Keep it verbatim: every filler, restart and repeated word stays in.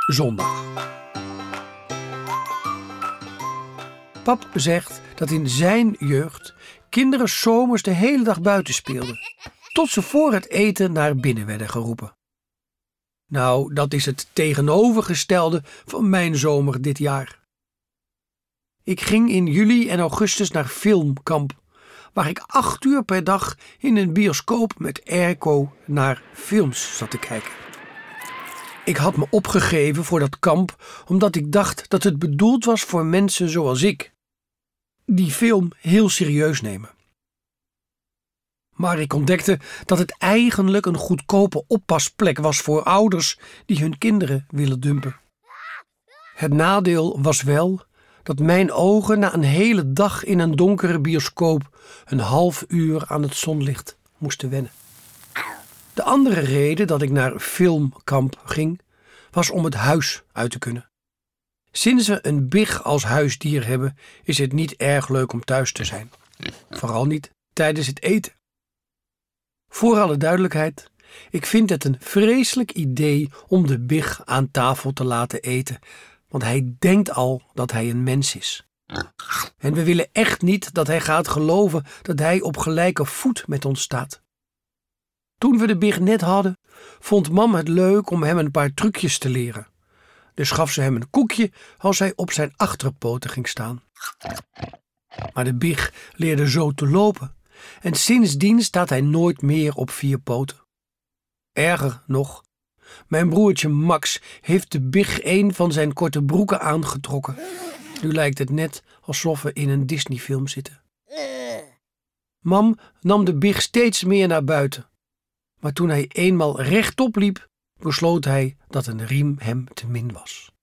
zondag. Pap zegt dat in zijn jeugd kinderen 's zomers de hele dag buiten speelden, tot ze voor het eten naar binnen werden geroepen. Nou, dat is het tegenovergestelde van mijn zomer dit jaar. Ik ging in juli en augustus naar filmkamp, waar ik acht uur per dag in een bioscoop met airco naar films zat te kijken. Ik had me opgegeven voor dat kamp omdat ik dacht dat het bedoeld was voor mensen zoals ik, die film heel serieus nemen. Maar ik ontdekte dat het eigenlijk een goedkope oppasplek was voor ouders die hun kinderen willen dumpen. Het nadeel was wel dat mijn ogen na een hele dag in een donkere bioscoop een half uur aan het zonlicht moesten wennen. De andere reden dat ik naar filmkamp ging, was om het huis uit te kunnen. Sinds we een big als huisdier hebben, is het niet erg leuk om thuis te zijn. Vooral niet tijdens het eten. Voor alle duidelijkheid, ik vind het een vreselijk idee om de big aan tafel te laten eten, want hij denkt al dat hij een mens is. En we willen echt niet dat hij gaat geloven dat hij op gelijke voet met ons staat. Toen we de big net hadden, vond mam het leuk om hem een paar trucjes te leren. Dus gaf ze hem een koekje als hij op zijn achterpoten ging staan. Maar de big leerde zo te lopen en sindsdien staat hij nooit meer op vier poten. Erger nog, mijn broertje Max heeft de big een van zijn korte broeken aangetrokken. Nu lijkt het net alsof we in een Disney-film zitten. Mam nam de big steeds meer naar buiten. Maar toen hij eenmaal rechtop liep, besloot hij dat een riem hem te min was.